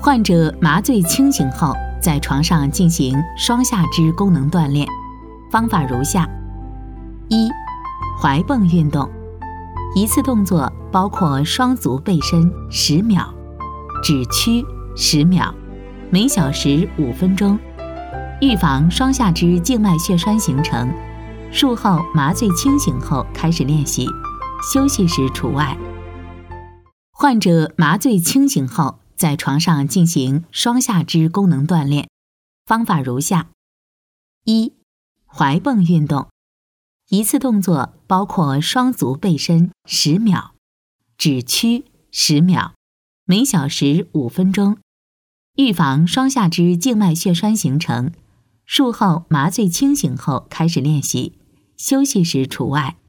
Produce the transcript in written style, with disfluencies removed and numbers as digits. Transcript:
患者麻醉清醒后，在床上进行双下肢功能锻炼，方法如下：一、踝泵运动，一次动作包括双足背伸10秒，指屈10秒，每小时5分钟，预防双下肢静脉血栓形成。术后麻醉清醒后开始练习，休息时除外。患者麻醉清醒后，在床上进行双下肢功能锻炼，方法如下：一、踝泵运动，一次动作包括双足背伸10秒，指屈10秒，每小时5分钟，预防双下肢静脉血栓形成。术后麻醉清醒后开始练习，休息时除外。